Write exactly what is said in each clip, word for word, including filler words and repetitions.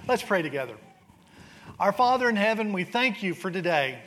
Let's pray together. Our Father in heaven, we thank you for today.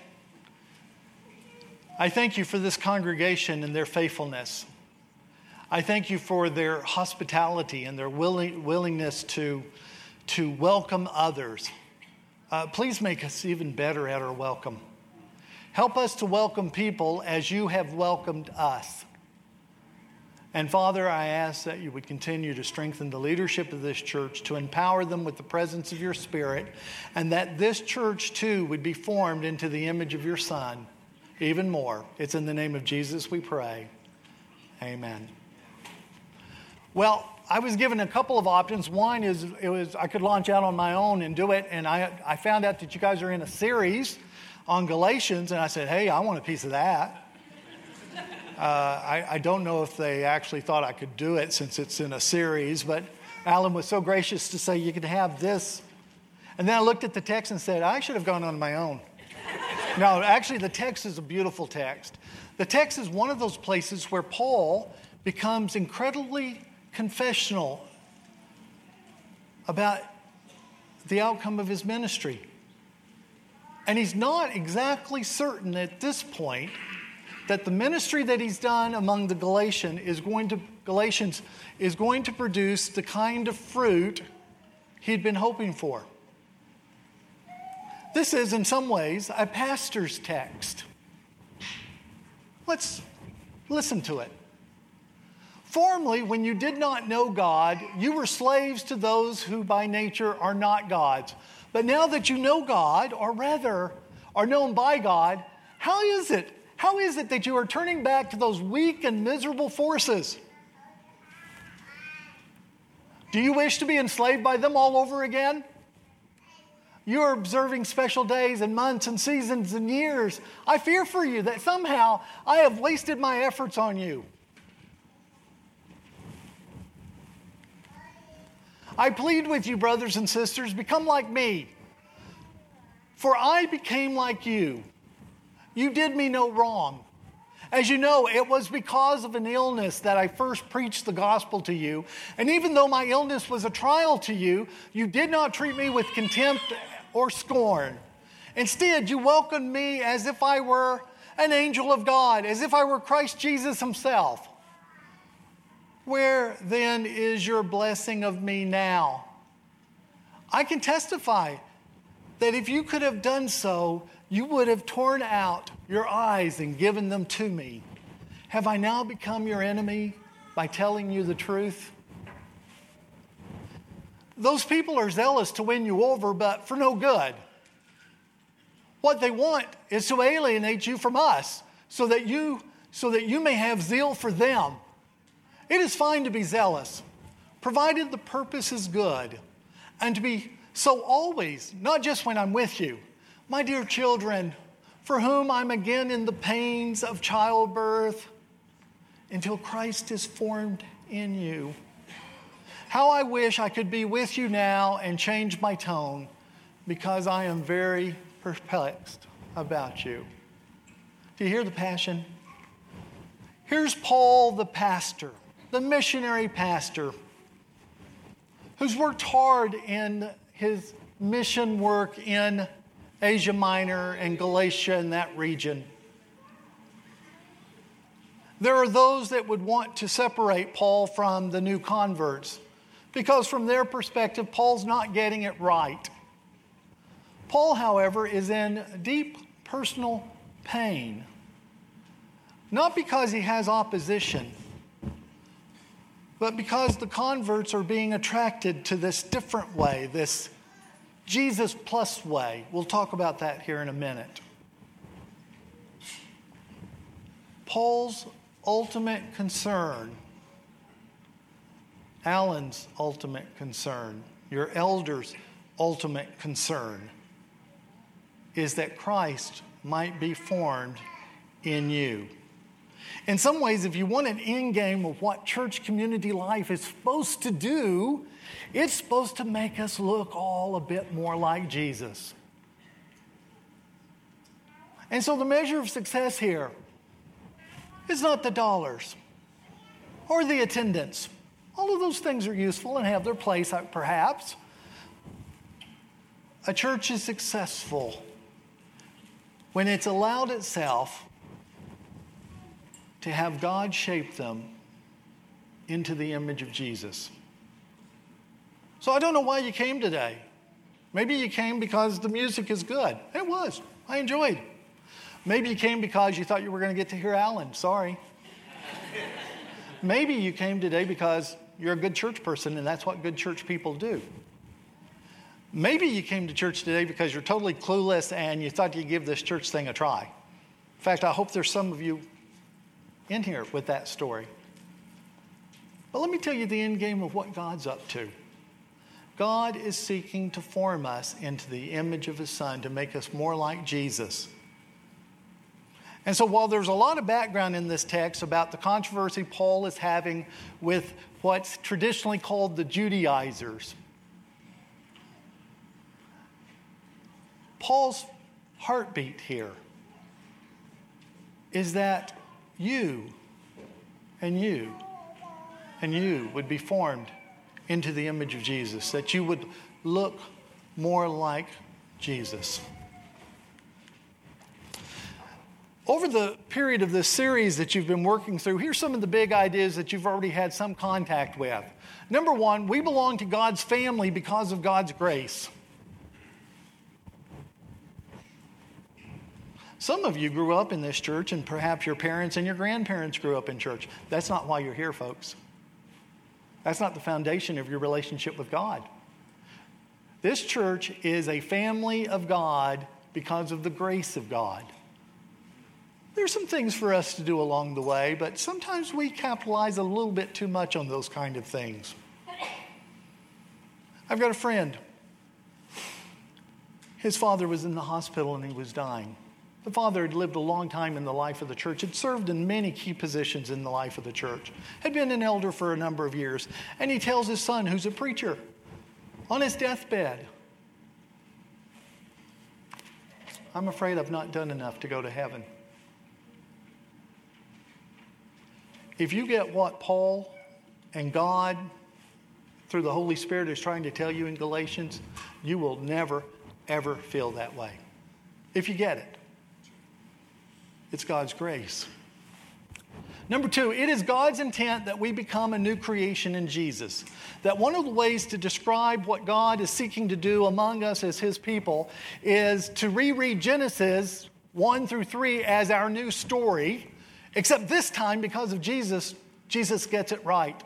I thank you for this congregation and their faithfulness. I thank you for their hospitality and their willing, willingness to, to welcome others. Uh, please make us even better at our welcome. Help us to welcome people as you have welcomed us. And Father, I ask that you would continue to strengthen the leadership of this church, to empower them with the presence of your Spirit, and that this church too would be formed into the image of your Son even more. It's in the name of Jesus we pray. Amen. Well, I was given a couple of options. One is it was I could launch out on my own and do it, and I, I found out that you guys are in a series on Galatians, and I said, hey, I want a piece of that. Uh, I, I don't know if they actually thought I could do it since it's in a series, but Alan was so gracious to say you can have this. And then I looked at the text and said, I should have gone on my own. No, actually the text is a beautiful text. The text is one of those places where Paul becomes incredibly confessional about the outcome of his ministry. And he's not exactly certain at this point that the ministry that he's done among the Galatian is going to, Galatians is going to produce the kind of fruit he'd been hoping for. This is, in some ways, a pastor's text. Let's listen to it. Formerly, when you did not know God, you were slaves to those who by nature are not gods. But now that you know God, or rather are known by God, how is it How is it that you are turning back to those weak and miserable forces? Do you wish to be enslaved by them all over again? You are observing special days and months and seasons and years. I fear for you that somehow I have wasted my efforts on you. I plead with you, brothers and sisters, become like me. For I became like you. You did me no wrong. As you know, it was because of an illness that I first preached the gospel to you. And even though my illness was a trial to you, you did not treat me with contempt or scorn. Instead, you welcomed me as if I were an angel of God, as if I were Christ Jesus himself. Where then is your blessing of me now? I can testify that if you could have done so, you would have torn out your eyes and given them to me. Have I now become your enemy by telling you the truth? Those people are zealous to win you over, but for no good. What they want is to alienate you from us so that you, so that you may have zeal for them. It is fine to be zealous, provided the purpose is good, and to be so always, not just when I'm with you. My dear children, for whom I'm again in the pains of childbirth, until Christ is formed in you. How I wish I could be with you now and change my tone, because I am very perplexed about you. Do you hear the passion? Here's Paul the pastor, the missionary pastor, who's worked hard in his mission work in Asia Minor and Galatia and that region. There are those that would want to separate Paul from the new converts because from their perspective, Paul's not getting it right. Paul, however, is in deep personal pain, not because he has opposition, but because the converts are being attracted to this different way, this Jesus plus way. We'll talk about that here in a minute. Paul's ultimate concern, Alan's ultimate concern, your elders' ultimate concern, is that Christ might be formed in you. In some ways, if you want an end game of what church community life is supposed to do, it's supposed to make us look all a bit more like Jesus. And so the measure of success here is not the dollars or the attendance. All of those things are useful and have their place, perhaps. A church is successful when it's allowed itself to have God shape them into the image of Jesus. So I don't know why you came today. Maybe you came because the music is good. It was. I enjoyed. Maybe you came because you thought you were going to get to hear Alan. Sorry. Maybe you came today because you're a good church person and that's what good church people do. Maybe you came to church today because you're totally clueless and you thought you'd give this church thing a try. In fact, I hope there's some of you in here with that story. But let me tell you the end game of what God's up to. God is seeking to form us into the image of His Son to make us more like Jesus. And so while there's a lot of background in this text about the controversy Paul is having with what's traditionally called the Judaizers, Paul's heartbeat here is that you and you and you would be formed into the image of Jesus, that you would look more like Jesus. Over the period of this series that you've been working through, here's some of the big ideas that you've already had some contact with. Number one, we belong to God's family because of God's grace. Some of you grew up in this church, and perhaps your parents and your grandparents grew up in church. That's not why you're here, folks. That's not the foundation of your relationship with God. This church is a family of God because of the grace of God. There's some things for us to do along the way, but sometimes we capitalize a little bit too much on those kind of things. I've got a friend. His father was in the hospital and he was dying. The father had lived a long time in the life of the church, had served in many key positions in the life of the church, had been an elder for a number of years. And he tells his son, who's a preacher, on his deathbed, I'm afraid I've not done enough to go to heaven. If you get what Paul and God, through the Holy Spirit, is trying to tell you in Galatians, you will never, ever feel that way. If you get it. It's God's grace. Number two, it is God's intent that we become a new creation in Jesus. That one of the ways to describe what God is seeking to do among us as His people is to reread Genesis one through three as our new story, except this time, because of Jesus, Jesus gets it right.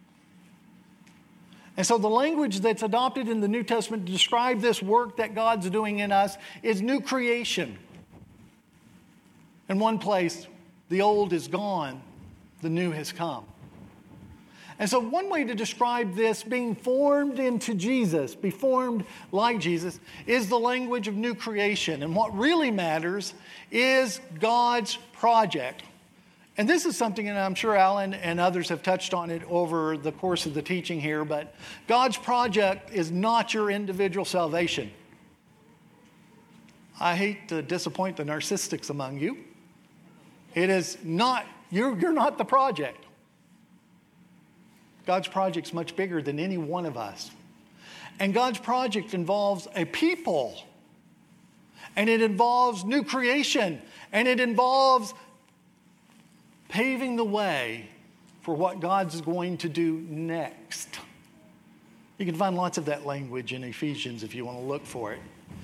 And so the language that's adopted in the New Testament to describe this work that God's doing in us is new creation. In one place, the old is gone, the new has come. And so one way to describe this being formed into Jesus, be formed like Jesus, is the language of new creation. And what really matters is God's project. And this is something, and I'm sure Alan and others have touched on it over the course of the teaching here, but God's project is not your individual salvation. I hate to disappoint the narcissists among you. It is not, you're, you're not the project. God's project's much bigger than any one of us. And God's project involves a people. And it involves new creation. And it involves paving the way for what God's going to do next. You can find lots of that language in Ephesians if you want to look for it.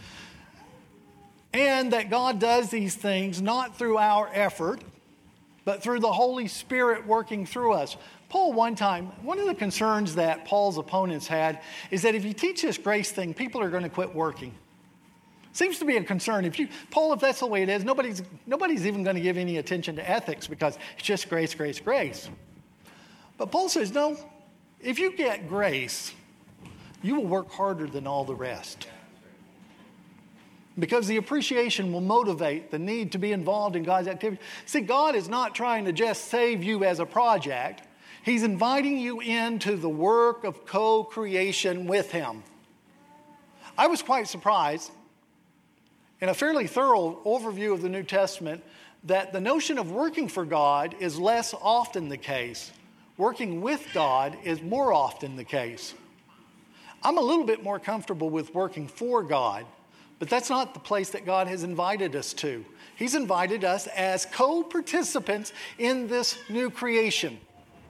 And that God does these things not through our effort, but through the Holy Spirit working through us. Paul, one time, one of the concerns that Paul's opponents had is that if you teach this grace thing, people are going to quit working. Seems to be a concern. If you, Paul, if that's the way it is, nobody's, nobody's even going to give any attention to ethics because it's just grace, grace, grace. But Paul says, no, if you get grace, you will work harder than all the rest. Because the appreciation will motivate the need to be involved in God's activity. See, God is not trying to just save you as a project. He's inviting you into the work of co-creation with Him. I was quite surprised in a fairly thorough overview of the New Testament that the notion of working for God is less often the case. Working with God is more often the case. I'm a little bit more comfortable with working for God, but that's not the place that God has invited us to. He's invited us as co-participants in this new creation.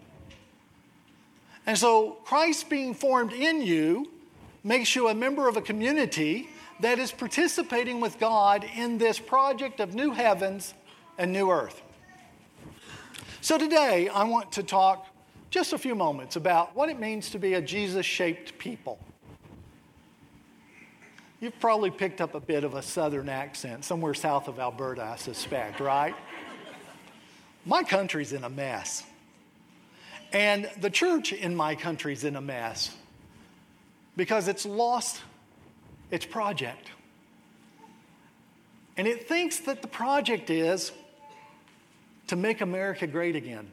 And so Christ being formed in you makes you a member of a community that is participating with God in this project of new heavens and new earth. So today I want to talk just a few moments about what it means to be a Jesus-shaped people. You've probably picked up a bit of a southern accent, somewhere south of Alberta, I suspect, right? My country's in a mess. And the church in my country's in a mess because it's lost its project. And it thinks that the project is to make America great again.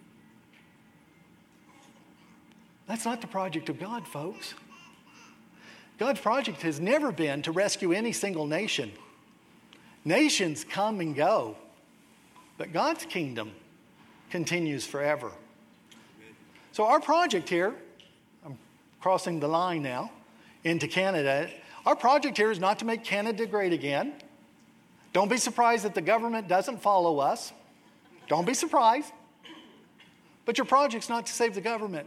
That's not the project of God, folks. God's project has never been to rescue any single nation. Nations come and go, but God's kingdom continues forever. So our project here, I'm crossing the line now into Canada. Our project here is not to make Canada great again. Don't be surprised that the government doesn't follow us. Don't be surprised. But your project's not to save the government.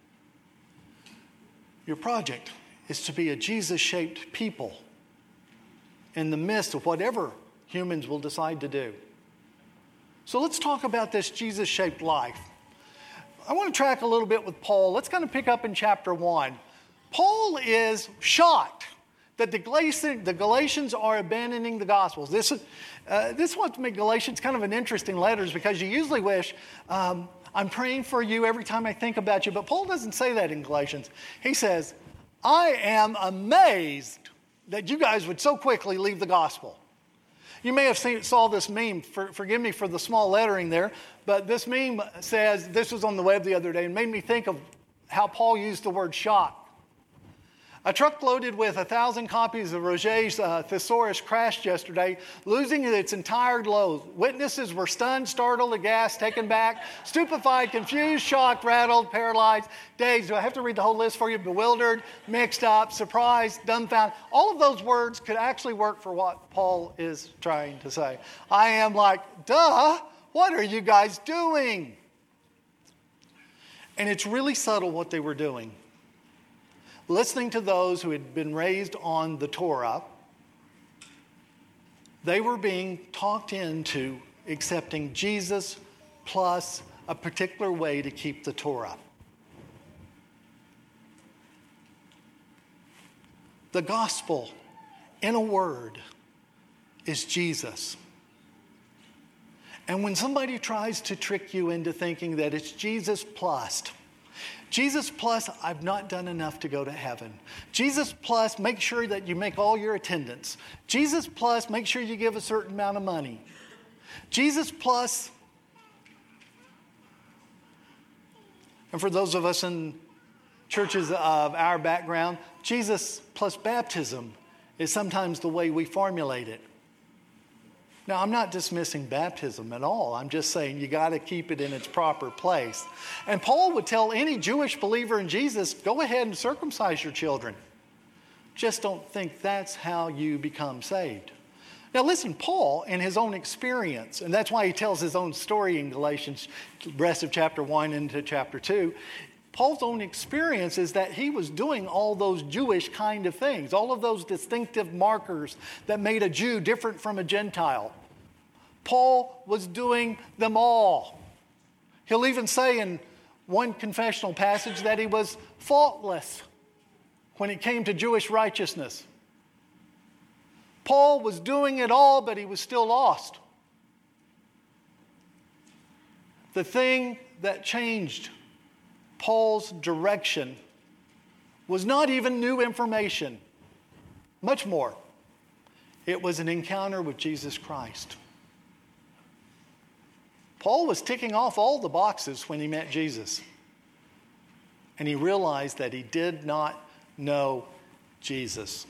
Your project is to be a Jesus-shaped people in the midst of whatever humans will decide to do. So let's talk about this Jesus-shaped life. I want to track a little bit with Paul. Let's kind of pick up in chapter one. Paul is shocked that the Galatians, the Galatians are abandoning the Gospels. This, uh, this wants to make Galatians kind of an interesting letter because you usually wish, um, I'm praying for you every time I think about you. But Paul doesn't say that in Galatians. He says, I am amazed that you guys would so quickly leave the gospel. You may have seen, saw this meme, for, forgive me for the small lettering there, but this meme says, this was on the web the other day, and made me think of how Paul used the word shock. A truck loaded with a thousand copies of Roget's uh, Thesaurus crashed yesterday, losing its entire load. Witnesses were stunned, startled, aghast, taken back, stupefied, confused, shocked, rattled, paralyzed, dazed. Do I have to read the whole list for you? Bewildered, mixed up, surprised, dumbfounded. All of those words could actually work for what Paul is trying to say. I am like, duh, what are you guys doing? And it's really subtle what they were doing. Listening to those who had been raised on the Torah, they were being talked into accepting Jesus plus a particular way to keep the Torah. The gospel, in a word, is Jesus. And when somebody tries to trick you into thinking that it's Jesus plus, Jesus plus, I've not done enough to go to heaven. Jesus plus, make sure that you make all your attendance. Jesus plus, make sure you give a certain amount of money. Jesus plus, and for those of us in churches of our background, Jesus plus baptism is sometimes the way we formulate it. Now, I'm not dismissing baptism at all. I'm just saying you got to keep it in its proper place. And Paul would tell any Jewish believer in Jesus, go ahead and circumcise your children. Just don't think that's how you become saved. Now listen, Paul, in his own experience, and that's why he tells his own story in Galatians, the rest of chapter one into chapter two, Paul's own experience is that he was doing all those Jewish kind of things, all of those distinctive markers that made a Jew different from a Gentile. Paul was doing them all. He'll even say in one confessional passage that he was faultless when it came to Jewish righteousness. Paul was doing it all, but he was still lost. The thing that changed Paul's direction was not even new information. Much more. It was an encounter with Jesus Christ. Paul was ticking off all the boxes when he met Jesus. And he realized that he did not know Jesus.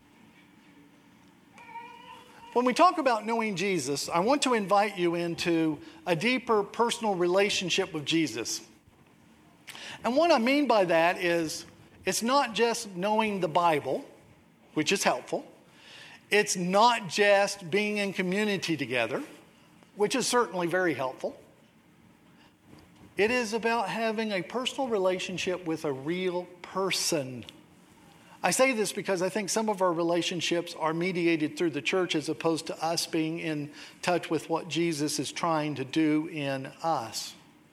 When we talk about knowing Jesus, I want to invite you into a deeper personal relationship with Jesus. And what I mean by that is It's not just knowing the Bible, which is helpful. It's not just being in community together, which is certainly very helpful. It is about having a personal relationship with a real person. I say this because I think some of our relationships are mediated through the church as opposed to us being in touch with what Jesus is trying to do in us.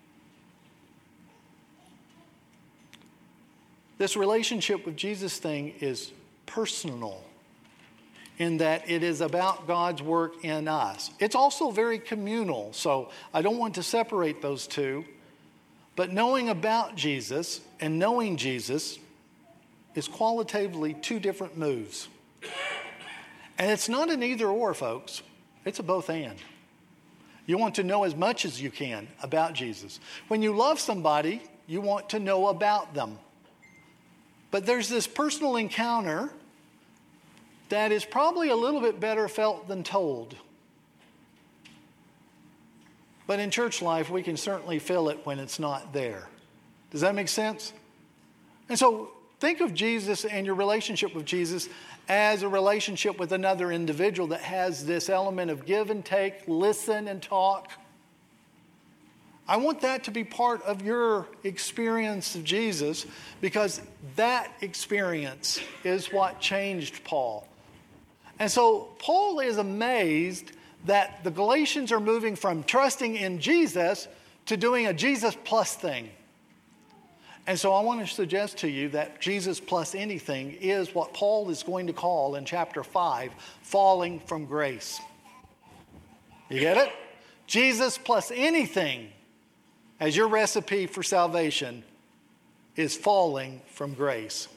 This relationship with Jesus thing is personal in that it is about God's work in us. It's also very communal, so I don't want to separate those two. But knowing about Jesus and knowing Jesus is qualitatively two different moves. And it's not an either or, folks. It's a both and. You want to know as much as you can about Jesus. When you love somebody, you want to know about them. But there's this personal encounter that is probably a little bit better felt than told. But in church life, we can certainly feel it when it's not there. Does that make sense? And so think of Jesus and your relationship with Jesus as a relationship with another individual that has this element of give and take, listen and talk. I want that to be part of your experience of Jesus because that experience is what changed Paul. And so Paul is amazed that the Galatians are moving from trusting in Jesus to doing a Jesus plus thing. And so I want to suggest to you that Jesus plus anything is what Paul is going to call in chapter five, falling from grace. You get it? Jesus plus anything as your recipe for salvation is falling from grace.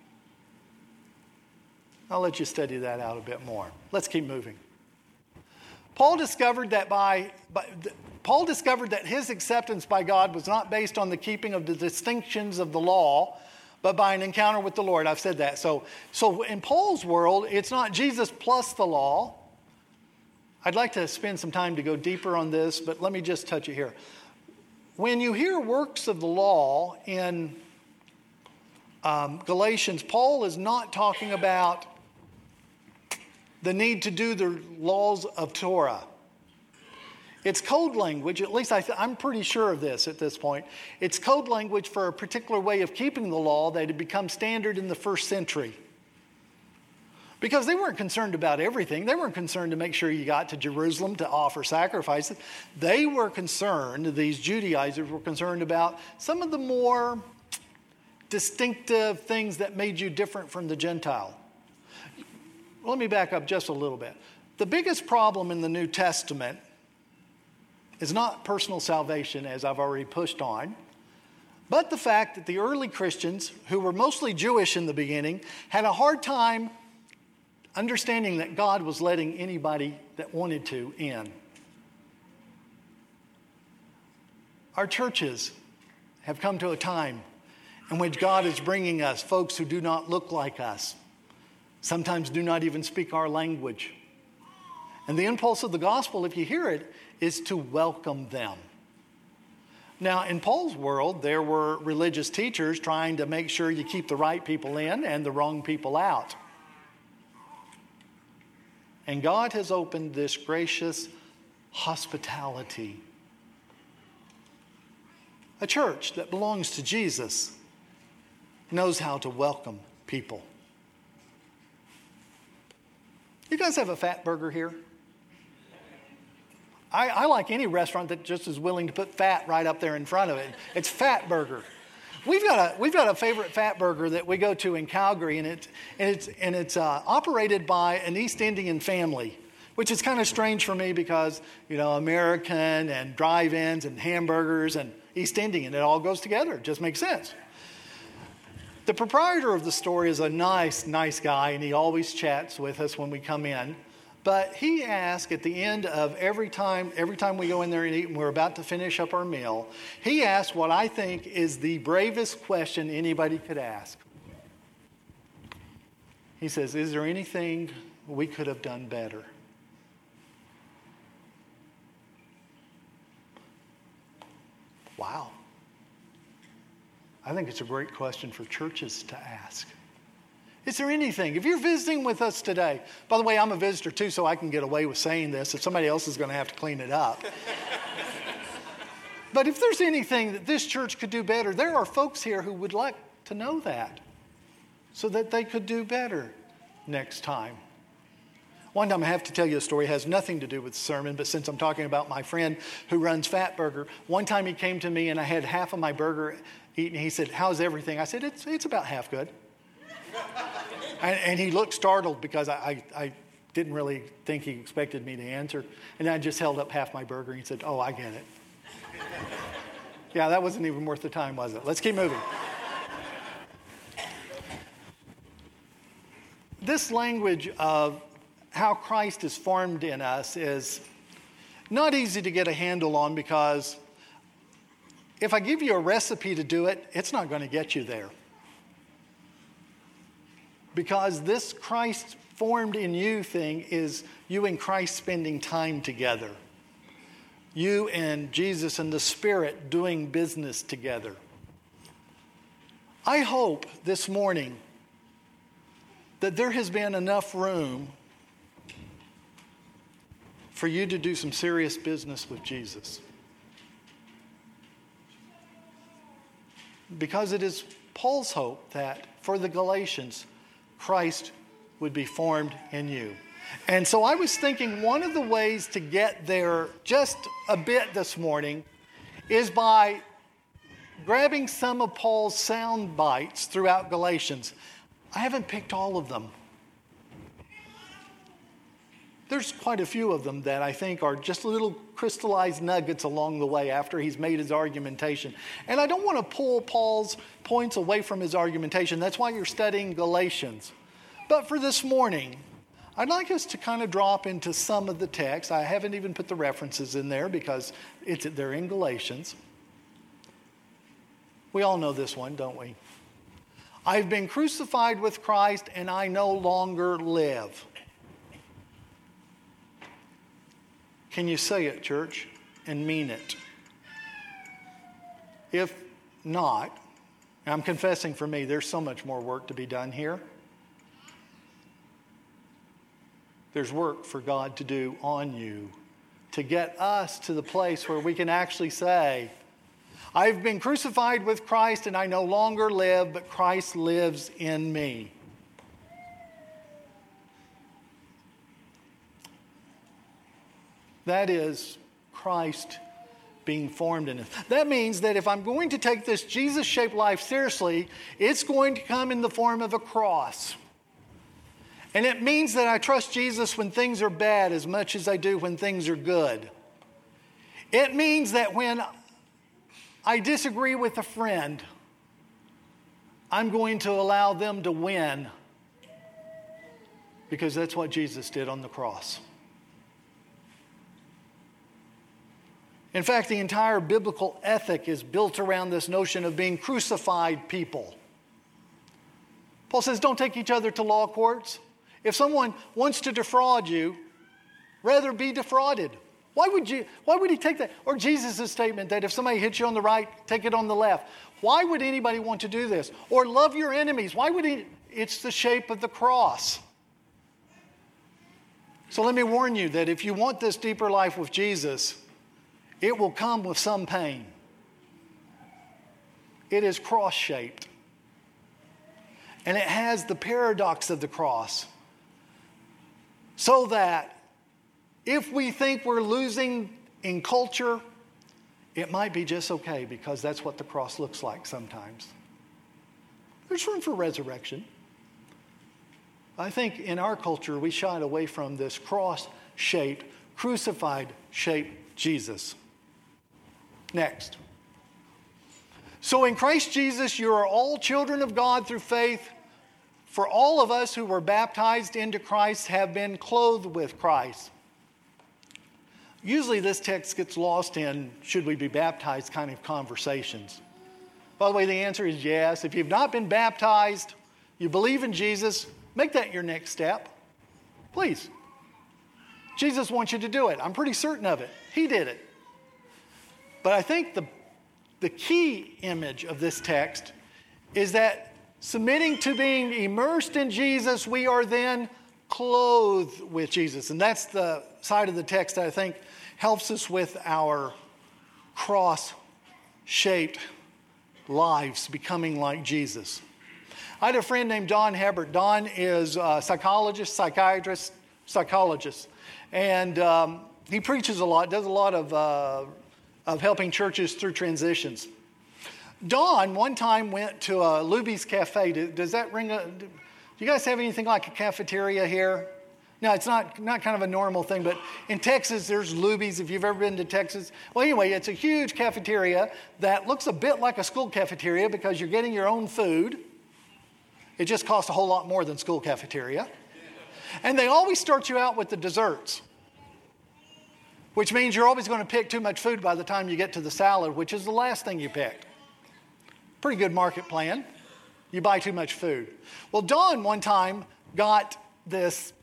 I'll let you study that out a bit more. Let's keep moving. Paul discovered that by, by Paul discovered that his acceptance by God was not based on the keeping of the distinctions of the law, but by an encounter with the Lord. I've said that. So, so in Paul's world, it's not Jesus plus the law. I'd like to spend some time to go deeper on this, but let me just touch it here. When you hear works of the law in um, Galatians, Paul is not talking about the need to do the laws of Torah. It's code language, at least I th- I'm pretty sure of this at this point. It's code language for a particular way of keeping the law that had become standard in the first century. Because they weren't concerned about everything. They weren't concerned to make sure you got to Jerusalem to offer sacrifices. They were concerned, these Judaizers were concerned about some of the more distinctive things that made you different from the Gentile. Let me back up just a little bit. The biggest problem in the New Testament is not personal salvation, as I've already pushed on, but the fact that the early Christians, who were mostly Jewish in the beginning, had a hard time understanding that God was letting anybody that wanted to in. Our churches have come to a time in which God is bringing us folks who do not look like us, sometimes do not even speak our language. And the impulse of the gospel, if you hear it, is to welcome them. Now, in Paul's world, there were religious teachers trying to make sure you keep the right people in and the wrong people out. And God has opened this gracious hospitality. A church that belongs to Jesus knows how to welcome people. You guys have a fat burger here? I, I like any restaurant that just is willing to put fat right up there in front of it. It's Fat Burger. We've got a we've got a favorite fat burger that we go to in Calgary, and it's and it's and it's uh, operated by an East Indian family, which is kind of strange for me because you know American and drive-ins and hamburgers and East Indian, it all goes together. It just makes sense. The proprietor of the store is a nice, nice guy, and he always chats with us when we come in. But he asked at the end of every time, every time we go in there and eat and we're about to finish up our meal, he asked what I think is the bravest question anybody could ask. He says, is there anything we could have done better? Wow. I think it's a great question for churches to ask. Is there anything, if you're visiting with us today, by the way, I'm a visitor too, so I can get away with saying this if somebody else is going to have to clean it up. But if there's anything that this church could do better, there are folks here who would like to know that so that they could do better next time. One time I have to tell you a story. It has nothing to do with the sermon, but since I'm talking about my friend who runs Fat Burger, one time he came to me and I had half of my burger eaten. He said, "How's everything?" I said, it's, it's about half good. and, and he looked startled because I, I, I didn't really think he expected me to answer. And I just held up half my burger and he said, "Oh, I get it." Yeah, that wasn't even worth the time, was it? Let's keep moving. This language of how Christ is formed in us is not easy to get a handle on, because if I give you a recipe to do it, it's not going to get you there. Because this Christ formed in you thing is you and Christ spending time together. You and Jesus and the Spirit doing business together. I hope this morning that there has been enough room for you to do some serious business with Jesus. Because it is Paul's hope that for the Galatians, Christ would be formed in you. And so I was thinking one of the ways to get there just a bit this morning is by grabbing some of Paul's sound bites throughout Galatians. I haven't picked all of them. There's quite a few of them that I think are just little crystallized nuggets along the way after he's made his argumentation. And I don't want to pull Paul's points away from his argumentation. That's why you're studying Galatians. But for this morning, I'd like us to kind of drop into some of the text. I haven't even put the references in there because it's, they're in Galatians. We all know this one, don't we? I've been crucified with Christ and I no longer live. Can you say it, church, and mean it? If not, I'm confessing for me, there's so much more work to be done here. There's work for God to do on you to get us to the place where we can actually say, I've been crucified with Christ and I no longer live, but Christ lives in me. That is Christ being formed in us. That means that if I'm going to take this Jesus-shaped life seriously, it's going to come in the form of a cross. And it means that I trust Jesus when things are bad as much as I do when things are good. It means that when I disagree with a friend, I'm going to allow them to win because that's what Jesus did on the cross. In fact, the entire biblical ethic is built around this notion of being crucified people. Paul says, don't take each other to law courts. If someone wants to defraud you, rather be defrauded. Why would you? Why would he take that? Or Jesus' statement that if somebody hits you on the right, take it on the left. Why would anybody want to do this? Or love your enemies. Why would he? It's the shape of the cross. So let me warn you that if you want this deeper life with Jesus, it will come with some pain. It is cross-shaped. And it has the paradox of the cross. So that if we think we're losing in culture, it might be just okay because that's what the cross looks like sometimes. There's room for resurrection. I think in our culture we shied away from this cross-shaped, crucified-shaped Jesus. Next. So in Christ Jesus, you are all children of God through faith. For all of us who were baptized into Christ have been clothed with Christ. Usually this text gets lost in should we be baptized kind of conversations. By the way, the answer is yes. If you've not been baptized, you believe in Jesus, make that your next step. Please. Jesus wants you to do it. I'm pretty certain of it. He did it. But I think the the key image of this text is that submitting to being immersed in Jesus, we are then clothed with Jesus. And that's the side of the text that I think helps us with our cross-shaped lives, becoming like Jesus. I had a friend named Don Hebert. Don is a psychologist, psychiatrist, psychologist. And um, he preaches a lot, does a lot of, uh, of helping churches through transitions. Don one time went to a Luby's Cafe. Does that ring a... Do you guys have anything like a cafeteria here? No, it's not, not kind of a normal thing, but in Texas, there's Luby's, if you've ever been to Texas. Well, anyway, it's a huge cafeteria that looks a bit like a school cafeteria because you're getting your own food. It just costs a whole lot more than school cafeteria. And they always start you out with the desserts, which means you're always going to pick too much food by the time you get to the salad, which is the last thing you pick. Pretty good market plan. You buy too much food. Well, Don one time got this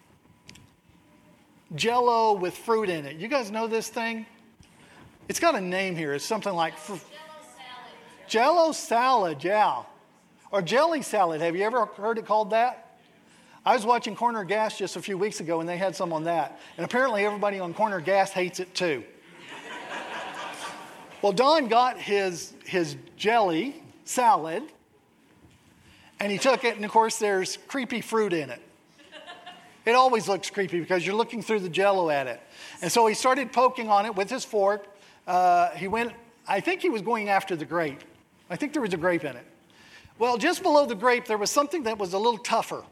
Jell-O with fruit in it. You guys know this thing? It's got a name here. It's something like fr- Jell-O salad. Jell-O salad, yeah. Or jelly salad. Have you ever heard it called that? I was watching Corner Gas just a few weeks ago and they had some on that. And apparently everybody on Corner Gas hates it too. Well, Don got his, his jelly salad and he took it, and of course there's creepy fruit in it. It always looks creepy because you're looking through the Jell-O at it. And so he started poking on it with his fork. Uh, he went, I think he was going after the grape. I think there was a grape in it. Well, just below the grape, there was something that was a little tougher.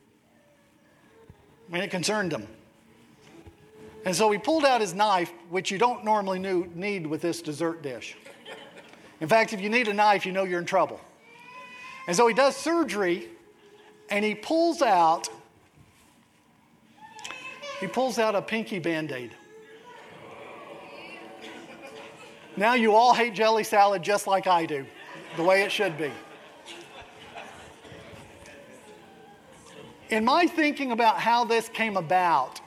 And it concerned him. And so he pulled out his knife, which you don't normally knew, need with this dessert dish. In fact, if you need a knife, you know you're in trouble. And so he does surgery, and he pulls out, he pulls out a pinky Band-Aid. Now you all hate jelly salad just like I do, the way it should be. In my thinking about how this came about,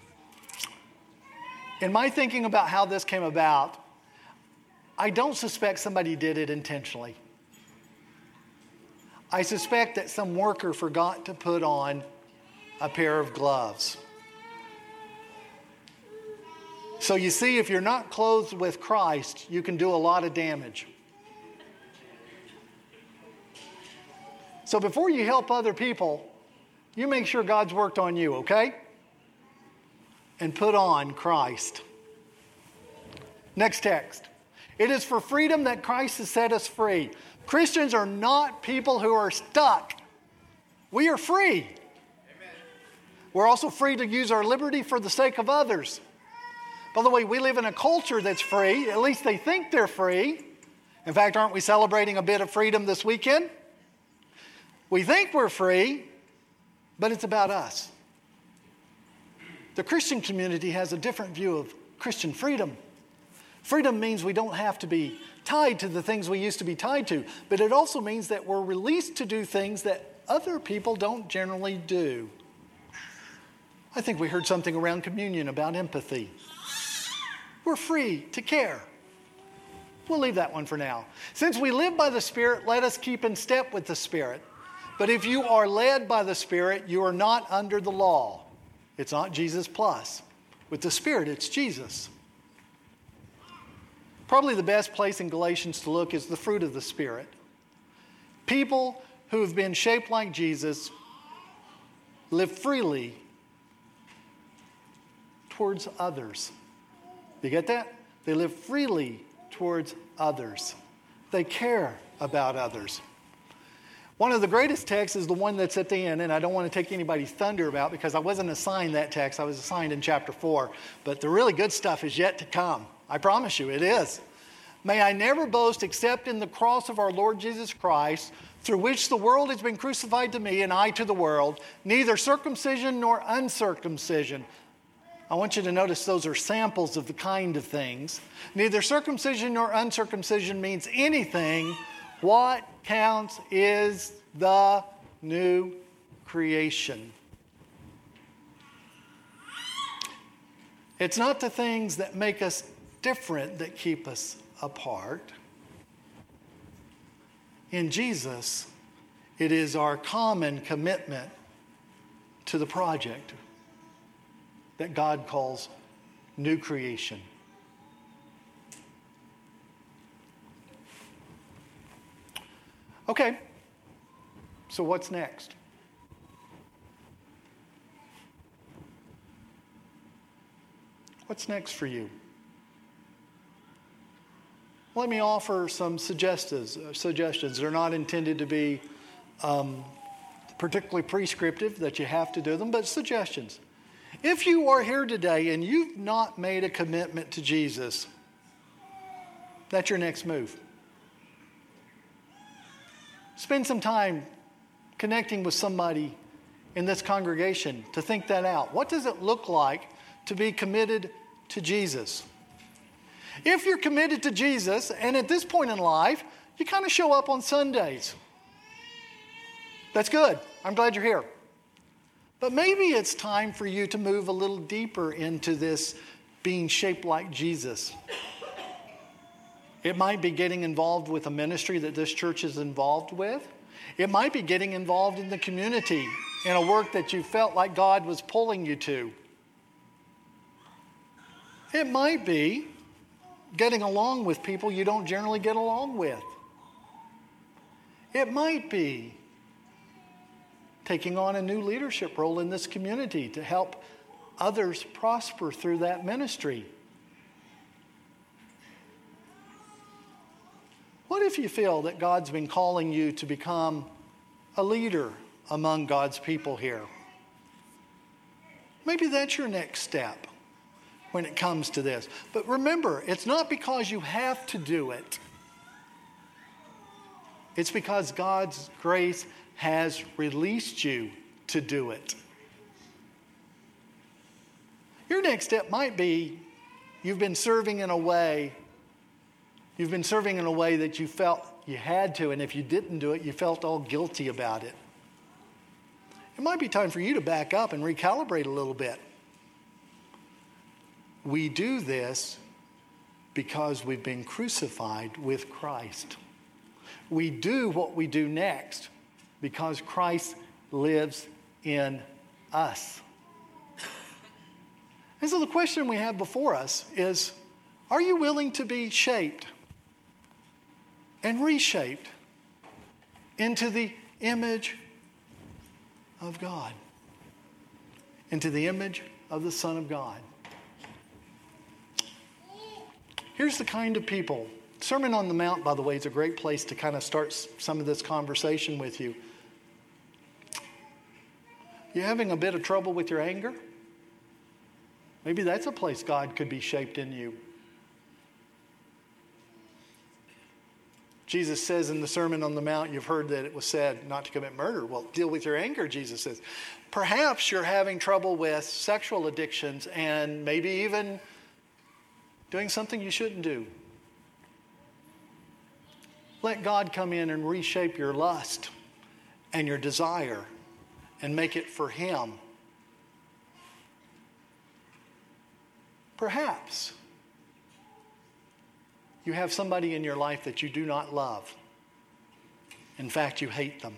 in my thinking about how this came about, I don't suspect somebody did it intentionally. I suspect that some worker forgot to put on a pair of gloves. So you see, if you're not clothed with Christ, you can do a lot of damage. So before you help other people, you make sure God's worked on you, okay? And put on Christ. Next text. It is for freedom that Christ has set us free. Christians are not people who are stuck. We are free. Amen. We're also free to use our liberty for the sake of others. By the way, we live in a culture that's free. At least they think they're free. In fact, aren't we celebrating a bit of freedom this weekend? We think we're free, but it's about us. The Christian community has a different view of Christian freedom. Freedom means we don't have to be tied to the things we used to be tied to, but it also means that we're released to do things that other people don't generally do. I think we heard something around communion about empathy. We're free to care. We'll leave that one for now. Since we live by the Spirit, let us keep in step with the Spirit. But if you are led by the Spirit, you are not under the law. It's not Jesus plus. With the Spirit, it's Jesus. Probably the best place in Galatians to look is the fruit of the Spirit. People who have been shaped like Jesus live freely towards others. You get that? They live freely towards others. They care about others. One of the greatest texts is the one that's at the end, and I don't want to take anybody's thunder about because I wasn't assigned that text. I was assigned in chapter four. But the really good stuff is yet to come. I promise you, it is. May I never boast except in the cross of our Lord Jesus Christ, through which the world has been crucified to me and I to the world, neither circumcision nor uncircumcision. I want you to notice those are samples of the kind of things. Neither circumcision nor uncircumcision means anything. What counts is the new creation. It's not the things that make us different that keep us apart. in Jesus, it is our common commitment to the project that God calls new creation. Okay, so what's next? What's next for you? Let me offer some suggestions. Suggestions. They're not intended to be um, particularly prescriptive that you have to do them, but suggestions. If you are here today and you've not made a commitment to Jesus, that's your next move. Spend some time connecting with somebody in this congregation to think that out. What does it look like to be committed to Jesus? If you're committed to Jesus, and at this point in life, you kind of show up on Sundays. That's good. I'm glad you're here. But maybe it's time for you to move a little deeper into this being shaped like Jesus. It might be getting involved with a ministry that this church is involved with. It might be getting involved in the community in a work that you felt like God was pulling you to. It might be getting along with people you don't generally get along with. It might be taking on a new leadership role in this community to help others prosper through that ministry. What if you feel that God's been calling you to become a leader among God's people here? Maybe that's your next step when it comes to this. But remember, it's not because you have to do it. It's because God's grace has released you to do it. Your next step might be you've been serving in a way, you've been serving in a way that you felt you had to, and if you didn't do it, you felt all guilty about it. It might be time for you to back up and recalibrate a little bit. We do this because we've been crucified with Christ. We do what we do next because Christ lives in us. And so the question we have before us is, are you willing to be shaped and reshaped into the image of God, into the image of the Son of God? Here's the kind of people. Sermon on the Mount, by the way, is a great place to kind of start some of this conversation with you. You having a bit of trouble with your anger? Maybe that's a place God could be shaped in you. Jesus says in the Sermon on the Mount, you've heard that it was said not to commit murder. Well, deal with your anger, Jesus says. Perhaps you're having trouble with sexual addictions and maybe even doing something you shouldn't do. Let God come in and reshape your lust and your desire and make it for Him. Perhaps you have somebody in your life that you do not love. In fact, you hate them.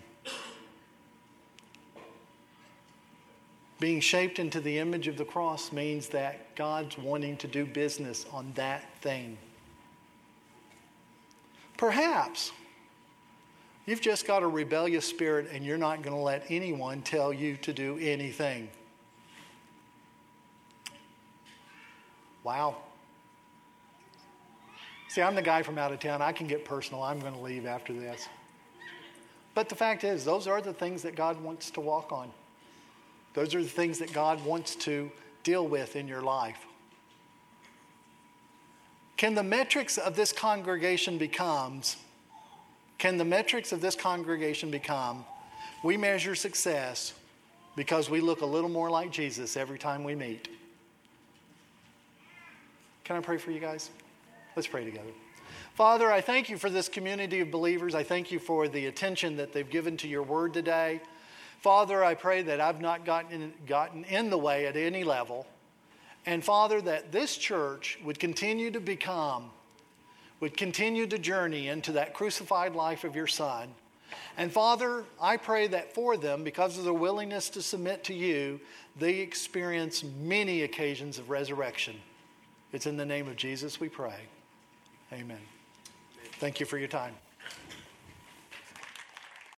Being shaped into the image of the cross means that God's wanting to do business on that thing. Perhaps you've just got a rebellious spirit and you're not going to let anyone tell you to do anything. Wow. See, I'm the guy from out of town. I can get personal. I'm going to leave after this. But the fact is, those are the things that God wants to walk on. Those are the things that God wants to deal with in your life. Can the metrics of this congregation becomes, can the metrics of this congregation become, we measure success because we look a little more like Jesus every time we meet? Can I pray for you guys? Let's pray together. Father, I thank you for this community of believers. I thank you for the attention that they've given to your word today. Father, I pray that I've not gotten in, gotten in the way at any level. And Father, that this church would continue to become would continue to journey into that crucified life of your Son. And Father, I pray that for them, because of their willingness to submit to you, they experience many occasions of resurrection. It's in the name of Jesus we pray. Amen. Thank you for your time.